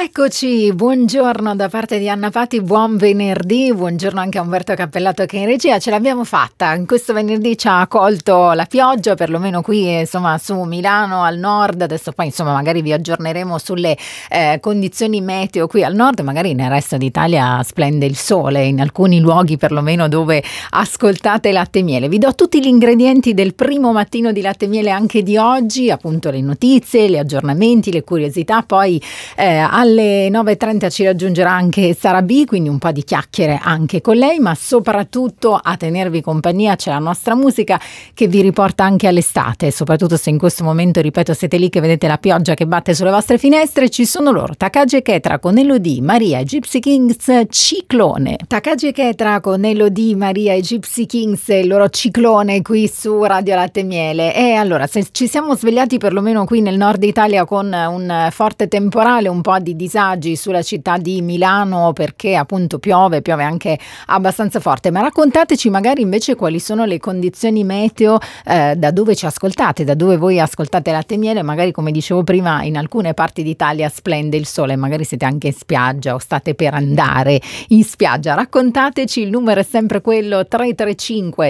Eccoci, buongiorno da parte di Anna Patti, buon venerdì, buongiorno anche a Umberto Cappellato che è in regia, ce l'abbiamo fatta, in questo venerdì ci ha colto la pioggia, perlomeno qui insomma su Milano al nord, adesso poi insomma magari vi aggiorneremo sulle condizioni meteo qui al nord, magari nel resto d'Italia splende il sole, in alcuni luoghi perlomeno dove ascoltate Latte e Miele. Vi do tutti gli ingredienti del primo mattino di Latte e Miele anche di oggi, appunto le notizie, gli aggiornamenti, le curiosità, poi alle 9.30 ci raggiungerà anche Sara B, quindi un po' di chiacchiere anche con lei, ma soprattutto a tenervi compagnia c'è la nostra musica che vi riporta anche all'estate, soprattutto se in questo momento, ripeto, siete lì che vedete la pioggia che batte sulle vostre finestre. Ci sono loro, Takagi e Ketra con Elodie, Maria e Gypsy Kings, Ciclone. Takagi e Ketra con Elodie, Maria e Gypsy Kings e il loro Ciclone qui su Radio Latte e Miele. E allora, se ci siamo svegliati perlomeno qui nel nord Italia con un forte temporale, un po' di disagi sulla città di Milano perché appunto piove anche abbastanza forte, ma raccontateci magari invece quali sono le condizioni meteo da dove ci ascoltate, da dove voi ascoltate Latte e Miele. Magari, come dicevo prima, in alcune parti d'Italia splende il sole, magari siete anche in spiaggia o state per andare in spiaggia. Raccontateci, il numero è sempre quello 335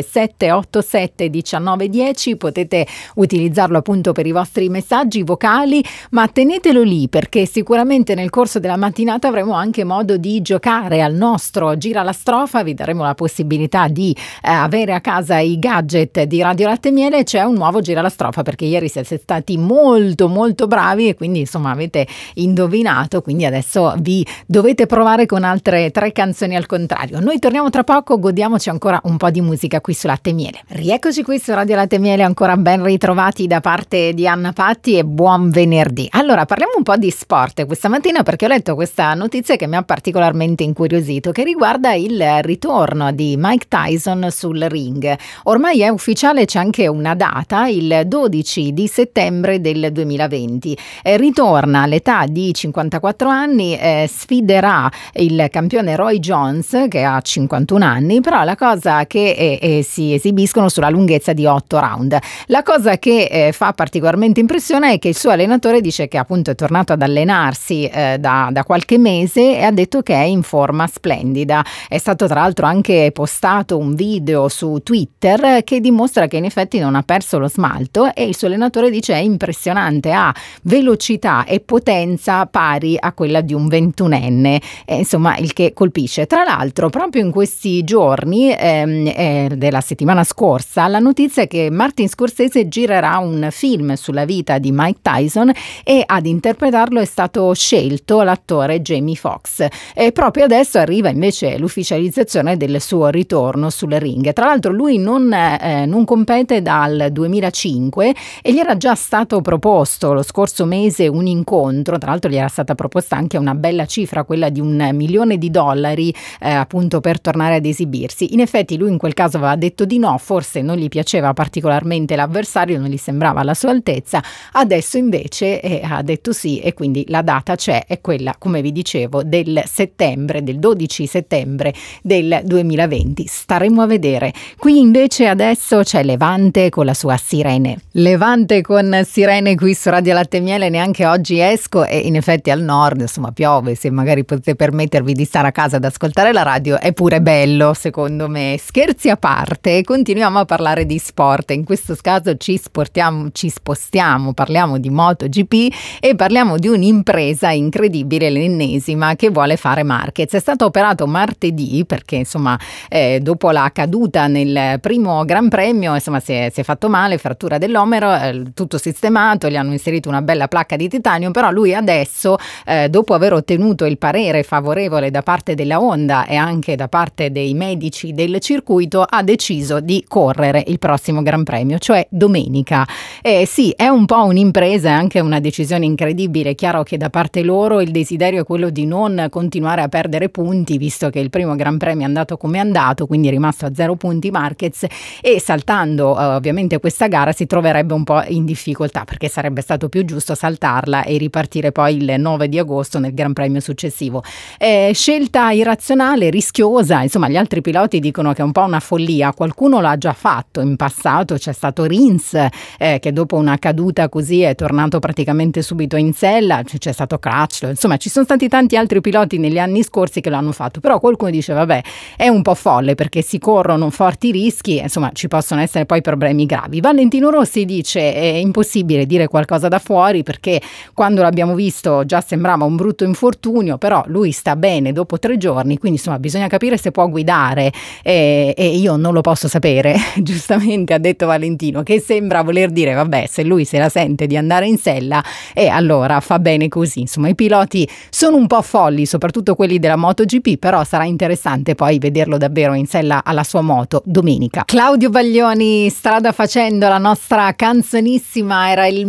787 1910, potete utilizzarlo appunto per i vostri messaggi vocali, ma tenetelo lì perché sicuramente nel corso della mattinata avremo anche modo di giocare al nostro Gira la Strofa, vi daremo la possibilità di avere a casa i gadget di Radio Latte e Miele. C'è un nuovo Gira la Strofa perché ieri siete stati molto molto bravi e quindi insomma avete indovinato, quindi adesso vi dovete provare con altre 3 canzoni al contrario. Noi torniamo tra poco, godiamoci ancora un po' di musica qui su Latte e Miele. Rieccoci qui su Radio Latte e Miele, ancora ben ritrovati da parte di Anna Patti e buon venerdì. Allora, parliamo un po' di sport questa mattina perché ho letto questa notizia che mi ha particolarmente incuriosito, che riguarda il ritorno di Mike Tyson sul ring. Ormai è ufficiale, c'è anche una data, il 12 di settembre del 2020. Ritorna all'età di 54 anni, sfiderà il campione Roy Jones che ha 51 anni, però la cosa che si esibiscono sulla lunghezza di 8 round. La cosa che fa particolarmente impressione è che il suo allenatore dice che appunto è tornato ad allenarsi da qualche mese e ha detto che è in forma splendida. È stato tra l'altro anche postato un video su Twitter che dimostra che in effetti non ha perso lo smalto e il suo allenatore dice è impressionante, ha velocità e potenza pari a quella di un 21enne, insomma il che colpisce. Tra l'altro proprio in questi giorni della settimana scorsa la notizia è che Martin Scorsese girerà un film sulla vita di Mike Tyson e ad interpretarlo è stato scelto l'attore Jamie Foxx. E proprio adesso arriva invece l'ufficializzazione del suo ritorno sul ring. Tra l'altro lui non compete dal 2005 e gli era già stato proposto lo scorso mese un incontro, tra l'altro gli era stata proposta anche una bella cifra, quella di $1 milione appunto per tornare ad esibirsi. In effetti lui in quel caso aveva detto di no, forse non gli piaceva particolarmente l'avversario, non gli sembrava alla sua altezza. Adesso invece ha detto sì e quindi la data c'è, è quella, come vi dicevo, del 12 settembre del 2020. Staremo a vedere. Qui invece adesso c'è Levante con la sua Sirene. Levante con Sirene qui su Radio Latte e Miele. Neanche oggi esco e in effetti al nord insomma piove, se magari potete permettervi di stare a casa ad ascoltare la radio è pure bello secondo me. Scherzi a parte, continuiamo a parlare di sport. In questo caso ci spostiamo, parliamo di MotoGP e parliamo di un'impresa incredibile, l'ennesima, che vuole fare Marquez. È stato operato martedì perché insomma dopo la caduta nel primo Gran Premio insomma si è fatto male, frattura dell'omero, tutto sistemato, gli hanno inserito una bella placca di titanio, però lui adesso dopo aver ottenuto il parere favorevole da parte della Honda e anche da parte dei medici del circuito ha deciso di correre il prossimo Gran Premio, cioè domenica. Sì, è un po' un'impresa, è anche una decisione incredibile. È chiaro che da parte loro il desiderio è quello di non continuare a perdere punti, visto che il primo Gran Premio è andato come è andato, quindi è rimasto a 0 punti Marquez, e saltando ovviamente questa gara si troverebbe un po' in difficoltà perché sarebbe stato più giusto saltarla e ripartire poi il 9 di agosto nel Gran Premio successivo. Scelta irrazionale, rischiosa, insomma gli altri piloti dicono che è un po' una follia, qualcuno l'ha già fatto in passato, c'è stato Rins che dopo una caduta così è tornato praticamente subito in sella, c'è stato Crutchlow, insomma ci sono stati tanti altri piloti negli anni scorsi che l'hanno fatto, però qualcuno dice vabbè è un po' folle perché si corrono forti rischi, insomma ci possono essere poi problemi gravi. Valentino Rossi dice è impossibile dire qualcosa da fuori perché quando l'abbiamo visto già sembrava un brutto infortunio, però lui sta bene dopo 3 giorni, quindi insomma bisogna capire se può guidare e io non lo posso sapere. Giustamente ha detto Valentino, che sembra voler dire vabbè, se lui se la sente di andare in sella e allora fa bene così. Insomma i piloti sono un po' folli, soprattutto quelli della MotoGP, però sarà interessante poi vederlo davvero in sella alla sua moto domenica. Claudio Baglioni, Strada facendo, la nostra canzonissima, era il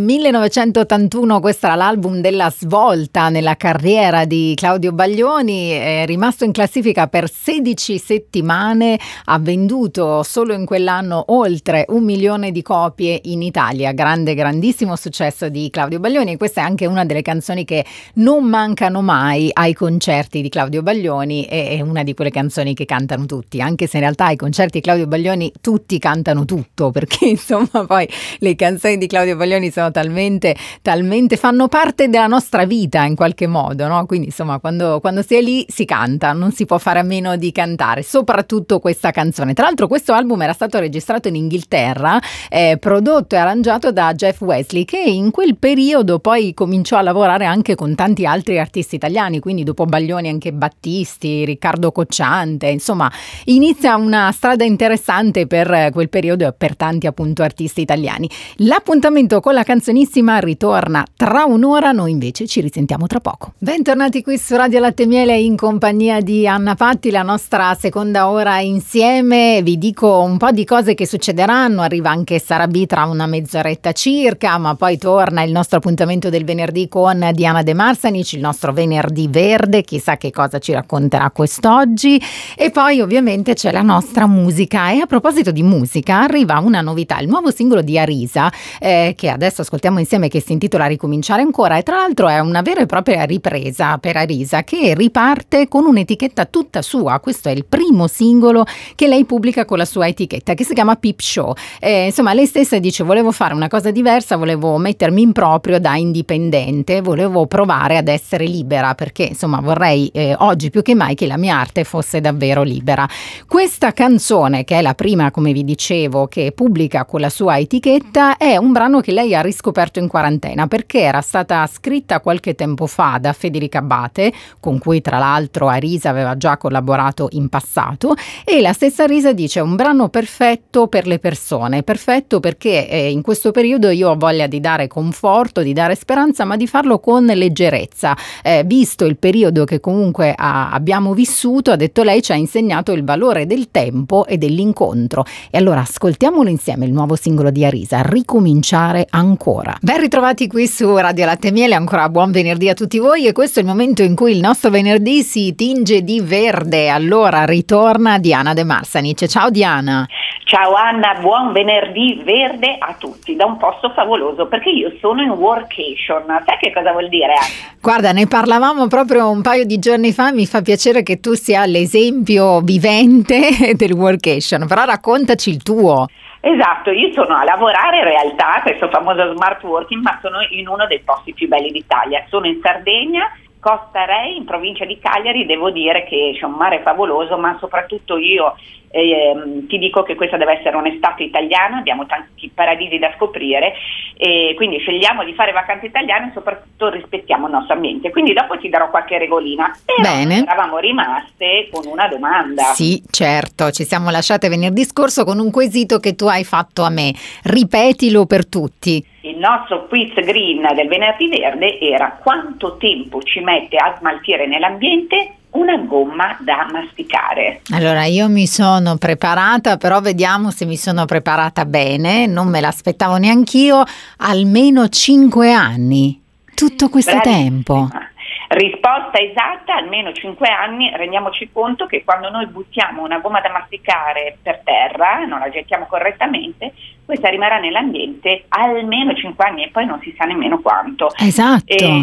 1981, questo era l'album della svolta nella carriera di Claudio Baglioni, è rimasto in classifica per 16 settimane, ha venduto solo in quell'anno oltre 1 milione di copie in Italia, grandissimo successo di Claudio Baglioni, e questa è anche una delle canzoni che non mancano mai ai concerti di Claudio Baglioni, è una di quelle canzoni che cantano tutti, anche se in realtà ai concerti di Claudio Baglioni tutti cantano tutto, perché insomma poi le canzoni di Claudio Baglioni sono talmente fanno parte della nostra vita in qualche modo, no? Quindi insomma quando si è lì si canta, non si può fare a meno di cantare, soprattutto questa canzone. Tra l'altro questo album era stato registrato in Inghilterra, prodotto e arrangiato da Jeff Wesley, che in quel periodo poi cominciò a lavorare anche con tanti altri artisti italiani, quindi dopo Baglioni anche Battisti, Riccardo Cocciante, insomma inizia una strada interessante per quel periodo e per tanti appunto artisti italiani. L'appuntamento con la canzonissima ritorna tra un'ora, noi invece ci risentiamo tra poco. Bentornati qui su Radio Latte Miele in compagnia di Anna Patti, la nostra seconda ora insieme. Vi dico un po' di cose che succederanno, arriva anche Sara B tra una mezz'oretta circa, ma poi torna il nostro appuntamento del venerdì con Diana De Marsanic, il nostro venerdì verde, chissà che cosa ci racconterà quest'oggi, e poi ovviamente c'è la nostra musica. E a proposito di musica arriva una novità, il nuovo singolo di Arisa, che adesso ascoltiamo insieme, che si intitola Ricominciare ancora, e tra l'altro è una vera e propria ripresa per Arisa, che riparte con un'etichetta tutta sua. Questo è il primo singolo che lei pubblica con la sua etichetta, che si chiama Peep Show. Insomma lei stessa dice volevo fare una cosa diversa, volevo mettermi in proprio da indipendente, volevo provare ad essere libera, perché insomma vorrei oggi più che mai che la mia arte fosse davvero libera. Questa canzone, che è la prima, come vi dicevo, che pubblica con la sua etichetta, è un brano che lei ha riscoperto in quarantena, perché era stata scritta qualche tempo fa da Federica Abate, con cui tra l'altro Arisa aveva già collaborato in passato, e la stessa Arisa dice è un brano perfetto per le persone, perfetto perché in questo periodo io ho voglia di dare conforto, di dare speranza, ma di farlo con leggerezza, visto il periodo che comunque abbiamo vissuto, ha detto lei, ci ha insegnato il valore del tempo e dell'incontro. E allora ascoltiamolo insieme, il nuovo singolo di Arisa, Ricominciare ancora. Ben ritrovati qui su Radio Latte Miele, ancora buon venerdì a tutti voi, e questo è il momento in cui il nostro venerdì si tinge di verde. Allora ritorna Diana De Marsanic. Ciao Diana. Ciao Anna, buon venerdì verde a tutti, da un posto favoloso, perché io sono in workation. Sai che cosa vuol dire, Anna? Guarda, ne parlavamo proprio un paio di giorni fa, mi fa piacere che tu sia l'esempio vivente del workation, però raccontaci il tuo. Esatto, io sono a lavorare in realtà, questo famoso smart working, ma sono in uno dei posti più belli d'Italia. Sono in Sardegna, Costa Rei, in provincia di Cagliari. Devo dire che c'è un mare favoloso, ma soprattutto io ti dico che questa deve essere un'estate italiana, abbiamo tanti paradisi da scoprire, e quindi scegliamo di fare vacanze italiane e soprattutto rispettiamo il nostro ambiente. Quindi dopo ti darò qualche regolina. Però Bene. Eravamo rimaste con una domanda. Sì, certo, ci siamo lasciate venerdì scorso con un quesito che tu hai fatto a me. Ripetilo per tutti. Il nostro quiz green del venerdì verde era: quanto tempo ci mette a smaltire nell'ambiente una gomma da masticare? Allora, io mi sono preparata, però vediamo se mi sono preparata bene, non me l'aspettavo neanch'io, almeno 5 anni, tutto questo tempo. Risposta esatta, almeno 5 anni. Rendiamoci conto che quando noi buttiamo una gomma da masticare per terra, non la gettiamo correttamente, questa rimarrà nell'ambiente almeno 5 anni e poi non si sa nemmeno quanto. Esatto.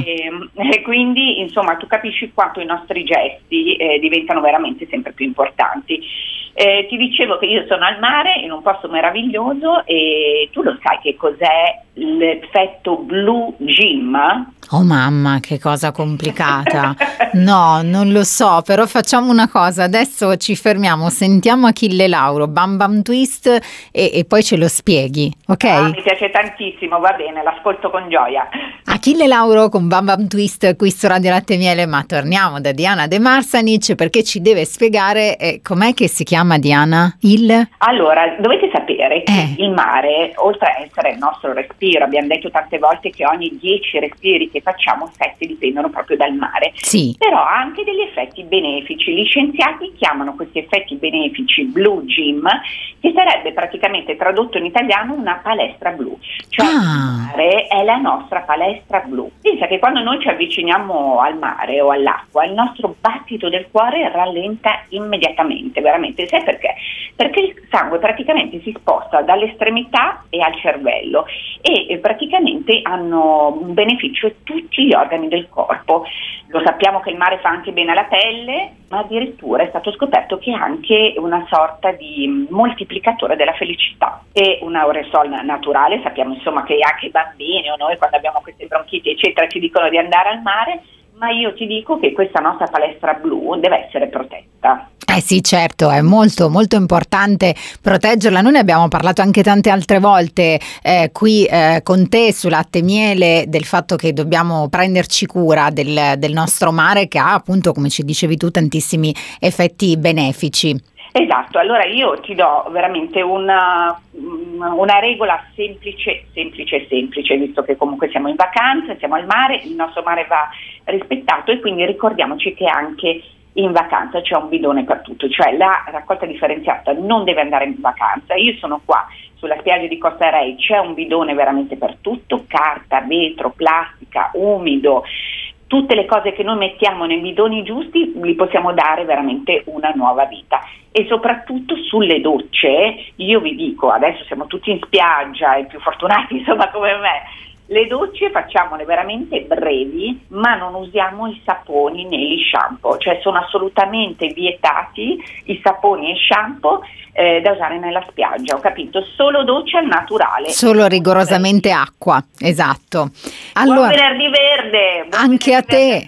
E quindi insomma tu capisci quanto i nostri gesti diventano veramente sempre più importanti. Ti dicevo che io sono al mare, in un posto meraviglioso, e tu lo sai che cos'è l'effetto Blue Gym. Oh mamma, che cosa complicata. No, non lo so, però facciamo una cosa, adesso ci fermiamo, sentiamo Achille Lauro, Bam Bam Twist e poi ce lo spieghi, ok? Mi piace tantissimo, va bene, l'ascolto con gioia. Achille Lauro con Bam Bam Twist qui su Radio Latte e Miele, ma torniamo da Diana De Marsanic perché ci deve spiegare com'è che si chiama, Diana? Allora, dovete sapere che il mare, oltre a essere il nostro respiro, abbiamo detto tante volte che ogni 10 respiri che facciamo 7 dipendono proprio dal mare, sì. Però ha anche degli effetti benefici. Gli scienziati chiamano questi effetti benefici Blue Gym, che sarebbe praticamente tradotto in italiano una palestra blu, cioè il mare è la nostra palestra blu. Pensa che quando noi ci avviciniamo al mare o all'acqua, il nostro battito del cuore rallenta immediatamente, veramente. Sai perché? Perché il sangue praticamente si sposta dall'estremità e al cervello e praticamente hanno un beneficio tutti gli organi del corpo. Lo sappiamo che il mare fa anche bene alla pelle, ma addirittura è stato scoperto che è anche una sorta di moltiplicatore della felicità. È un aerosol naturale, sappiamo insomma che anche i bambini o noi quando abbiamo queste bronchiti eccetera ci dicono di andare al mare, ma io ti dico che questa nostra palestra blu deve essere protetta. Sì, certo, è molto molto importante proteggerla. Noi ne abbiamo parlato anche tante altre volte qui con te su Latte e Miele del fatto che dobbiamo prenderci cura del nostro mare, che ha appunto, come ci dicevi tu, tantissimi effetti benefici. Esatto, allora io ti do veramente una regola semplice, visto che comunque siamo in vacanza, siamo al mare, il nostro mare va rispettato e quindi ricordiamoci che anche in vacanza c'è un bidone per tutto, cioè la raccolta differenziata non deve andare in vacanza. Io sono qua sulla spiaggia di Costa Rey, c'è un bidone veramente per tutto, carta, vetro, plastica, umido, tutte le cose che noi mettiamo nei bidoni giusti li possiamo dare veramente una nuova vita. E soprattutto sulle docce, io vi dico, adesso siamo tutti in spiaggia, i più fortunati insomma come me, le docce facciamole veramente brevi, ma non usiamo i saponi né gli shampoo, cioè sono assolutamente vietati i saponi e shampoo da usare nella spiaggia, ho capito? Solo doccia al naturale. Solo rigorosamente acqua, esatto. Allora, buon venerdì verde! Anche a te,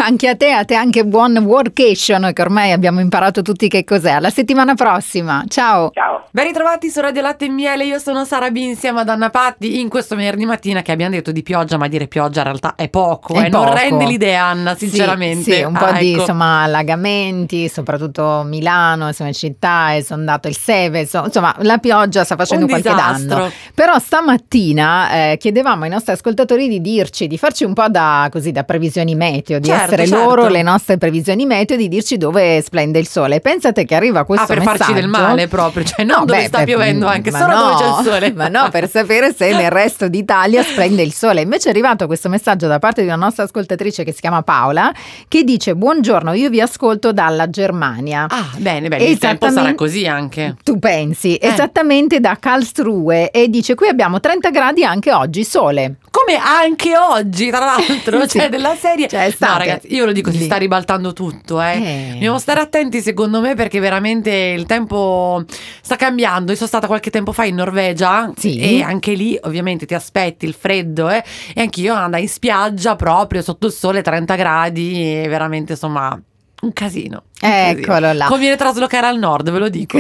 anche buon workation, che ormai abbiamo imparato tutti che cos'è. Alla settimana prossima, ciao! Ciao! Ben ritrovati su Radio Latte e Miele, io sono Sara B insieme ad Anna Patti in questo venerdì mattina che abbiamo detto di pioggia, ma dire pioggia in realtà è poco, non rende l'idea, Anna, sinceramente. Sì, un po' di insomma allagamenti, soprattutto Milano, insomma città, è sondato il Seveso, insomma la pioggia sta facendo qualche danno. Però stamattina chiedevamo ai nostri ascoltatori di dirci, di farci un po' da previsioni meteo, di essere loro le nostre previsioni meteo, di dirci dove splende il sole. Pensate che arriva questo per messaggio. Farci del male proprio, cioè non dove sta piovendo, anche solo dove c'è il sole. Ma no, per sapere se nel resto d'Italia splende il sole. Invece è arrivato questo messaggio da parte di una nostra ascoltatrice che si chiama Paola, che dice: buongiorno, io vi ascolto dalla Germania. Bene, il tempo sarà così anche. Tu pensi, esattamente da Karlsruhe, e dice: qui abbiamo 30 gradi anche oggi, sole. Come anche oggi, tra l'altro, sì. Cioè della serie. Cioè, no ragazzi, io lo dico, si sta ribaltando tutto, Dobbiamo stare attenti secondo me, perché veramente il tempo sta cambiando. Io sono stata qualche tempo fa in Norvegia, e anche lì ovviamente ti aspetti il freddo, e anch'io andai in spiaggia proprio sotto il sole, 30 gradi, e veramente insomma un casino. Eccolo là. Conviene traslocare al nord, ve lo dico.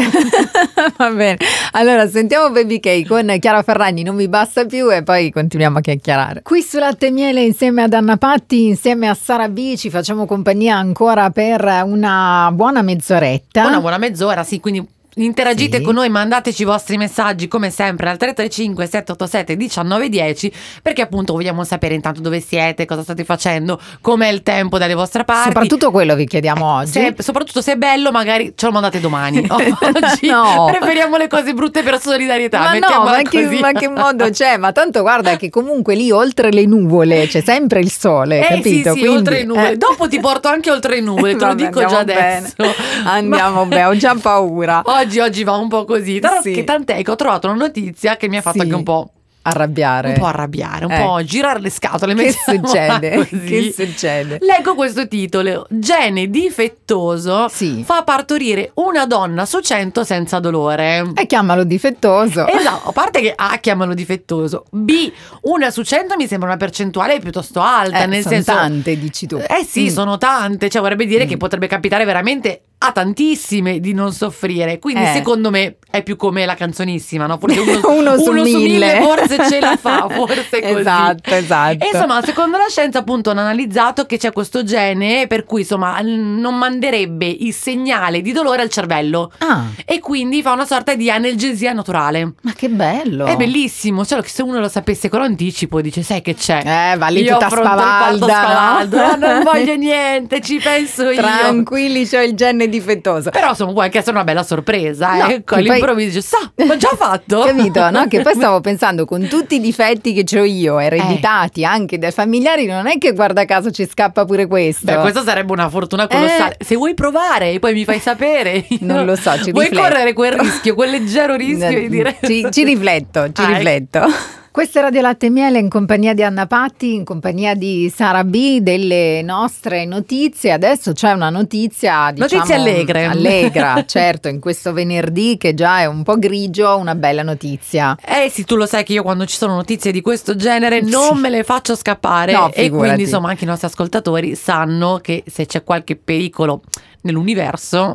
Va bene, allora sentiamo Baby K con Chiara Ferragni, Non mi basta più, e poi continuiamo a chiacchierare qui su Latte e Miele insieme ad Anna Patti, insieme a Sara B. Ci facciamo compagnia ancora per una buona mezz'oretta. Una buona mezz'ora, sì, quindi interagite con noi, mandateci i vostri messaggi come sempre al 335 787 1910, perché appunto vogliamo sapere intanto dove siete, cosa state facendo, com'è il tempo dalle vostre parti. Soprattutto quello vi chiediamo oggi. Soprattutto se è bello, magari ce lo mandate domani. Oggi preferiamo le cose brutte per solidarietà. Ma che modo c'è? Ma tanto guarda che comunque lì oltre le nuvole c'è sempre il sole, capito? Sì, quindi, oltre le nuvole. Dopo ti porto anche oltre le nuvole, te lo dico già adesso. Andiamo bene, ho già paura. Oggi va un po' così, che tant'è che ho trovato una notizia che mi ha fatto anche un po' arrabbiare, un po' girare le scatole. Che succede? Che succede? Leggo questo titolo: gene difettoso fa partorire una donna su 100 senza dolore. E chiamalo difettoso. Esatto, a parte che A, chiamalo difettoso, B, 1 su 100 mi sembra una percentuale piuttosto alta, nel sono senso, tante, dici tu. Sì, sono tante, cioè vorrebbe dire che potrebbe capitare veramente a tantissime di non soffrire, quindi secondo me è più come la canzonissima, no? Forse uno su mille forse ce la fa, forse così. Esatto. E insomma, secondo la scienza appunto hanno analizzato che c'è questo gene per cui insomma non manderebbe il segnale di dolore al cervello e quindi fa una sorta di analgesia naturale. Ma che bello! È bellissimo, cioè se uno lo sapesse con anticipo dice sai che c'è? Va lì io tutta spavalda, no? Non voglio niente, ci penso io. Tranquilli, c'ho il gene difettoso. Però insomma può anche essere una bella sorpresa, ecco, all'improvviso dice l'ho già fatto. Capito, no? Che poi stavo pensando, con tutti i difetti che c'ho io, ereditati anche dai familiari, non è che guarda caso ci scappa pure questo. Beh, questa sarebbe una fortuna colossale. Se vuoi provare poi mi fai sapere. Non lo so, ci vuoi rifletto. Correre quel rischio, quel leggero rischio di dire ci rifletto. Questo è Radio Latte e Miele in compagnia di Anna Patti, in compagnia di Sara B, delle nostre notizie. Adesso c'è una notizia, diciamo, allegra, certo, in questo venerdì che già è un po' grigio, una bella notizia. Sì, tu lo sai che io quando ci sono notizie di questo genere non me le faccio scappare, e quindi insomma anche i nostri ascoltatori sanno che se c'è qualche pericolo nell'universo,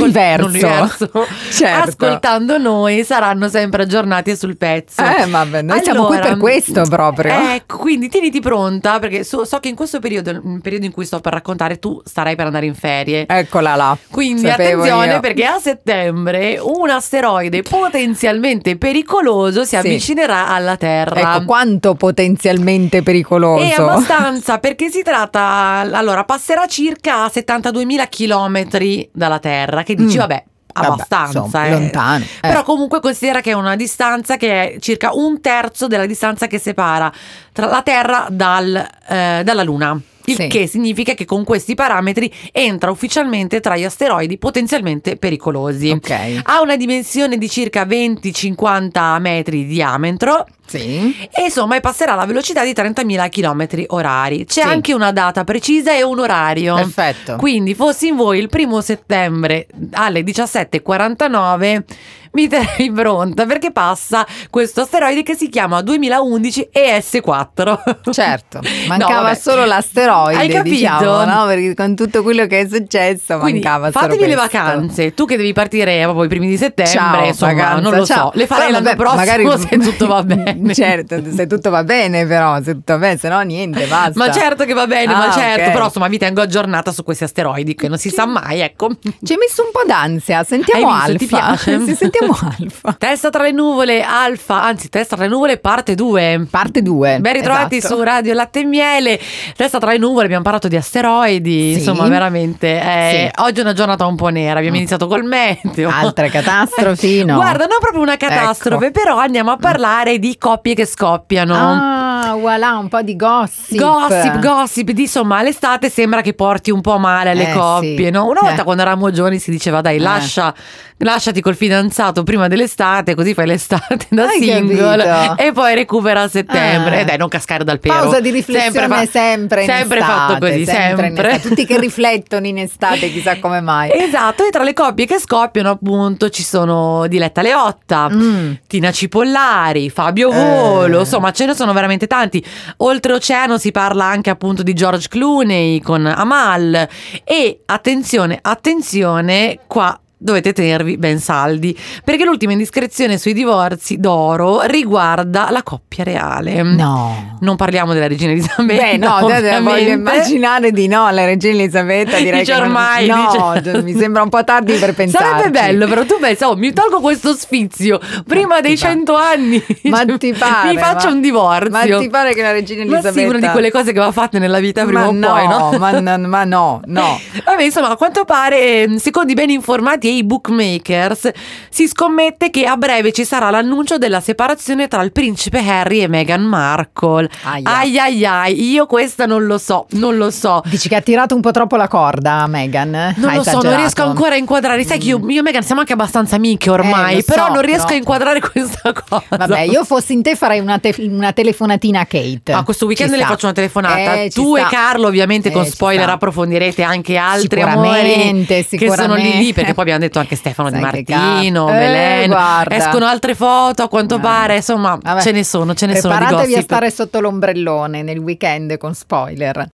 certo, ascoltando noi saranno sempre aggiornati sul pezzo. Vabbè, noi siamo qui per questo proprio. Ecco, quindi tieniti pronta, perché so che in questo periodo, il periodo in cui sto per raccontare, tu starai per andare in ferie. Eccola là. Quindi attenzione, perché a settembre un asteroide potenzialmente pericoloso si avvicinerà alla Terra. Ecco, quanto potenzialmente pericoloso? È abbastanza, perché si tratta, allora, passerà circa a 72.000 chilometri dalla Terra, che dici vabbè, abbastanza, insomma, lontano. Però comunque considera che è una distanza che è circa 1/3 della distanza che separa tra la Terra dalla Luna. Il che significa che con questi parametri entra ufficialmente tra gli asteroidi potenzialmente pericolosi. Ha una dimensione di circa 20-50 metri di diametro. E insomma passerà alla velocità di 30.000 km orari. C'è anche una data precisa e un orario. Perfetto. Quindi fossi in voi il 1° settembre alle 17:49 mi terrei pronta, perché passa questo asteroide che si chiama 2011 ES4. Certo, mancava solo l'asteroide. Hai capito? Diciamo, no? Perché con tutto quello che è successo mancava solo fatevi questo. Le vacanze, tu che devi partire proprio i primi di settembre. Ciao, insomma, vacanza, non lo so, le farei l'anno prossimo magari, se tutto va bene. Certo, se tutto va bene, però se tutto va bene, se no niente, basta. Ma certo che va bene, ma certo, okay. Però insomma vi tengo aggiornata su questi asteroidi, che non si sa mai, ecco. Ci hai messo un po' d'ansia, sentiamo Alfa. Ti piace? Sentiamo Alfa. Testa tra le nuvole, Alfa, anzi Testa tra le nuvole parte 2. Parte 2. Ben ritrovati su Radio Latte e Miele. Testa tra le nuvole, abbiamo parlato di asteroidi, insomma veramente oggi è una giornata un po' nera, abbiamo iniziato col meteo. Altre catastrofi, no? Guarda, non proprio una catastrofe, però andiamo a parlare di coppie che scoppiano. Ah, voilà, un po' di gossip. Gossip, insomma l'estate sembra che porti un po' male alle coppie, no? Una volta quando eravamo giovani si diceva dai lasciati col fidanzato prima dell'estate, così fai l'estate da single e poi recupera a settembre. E dai, non cascare dal pero. Pausa di riflessione sempre in sempre estate, fatto così, sempre. Tutti che riflettono in estate, chissà come mai. Esatto, e tra le coppie che scoppiano appunto ci sono Diletta Leotta, Tina Cipollari, Fabio Volo, insomma ce ne sono veramente tanti. Oltreoceano si parla anche appunto di George Clooney con Amal, e attenzione qua dovete tenervi ben saldi, perché l'ultima indiscrezione sui divorzi d'oro riguarda la coppia reale. No, non parliamo della regina Elisabetta. Beh, no, voglio immaginare di no. La regina Elisabetta direi dice che ormai mi sembra un po' tardi per pensarci. Sarebbe bello, però tu pensa, mi tolgo questo sfizio prima dei 100 anni. Ma ti pare? Mi faccio un divorzio. Ma ti pare che la regina Elisabetta? Ma sì, una di quelle cose che va fatte nella vita prima o poi, no? Ma no. Vabbè, insomma, a quanto pare, secondo i ben informati i bookmakers si scommette che a breve ci sarà l'annuncio della separazione tra il principe Harry e Meghan Markle. Ai ai ai, io questa non lo so. Dici che ha tirato un po' troppo la corda a Meghan? Non lo so, non riesco ancora a inquadrare. Sai che io e Meghan siamo anche abbastanza amiche ormai, però non riesco a inquadrare questa cosa. Vabbè, io fossi in te farei una telefonatina a Kate. Questo weekend le faccio una telefonata. Tu e Carlo ovviamente con spoiler approfondirete anche altri amori che sono lì, perché poi abbiamo detto anche Stefano Di Martino, Belen, escono altre foto a quanto pare, insomma. Vabbè. ce ne sono di gossip. Preparatevi a stare sotto l'ombrellone nel weekend con spoiler.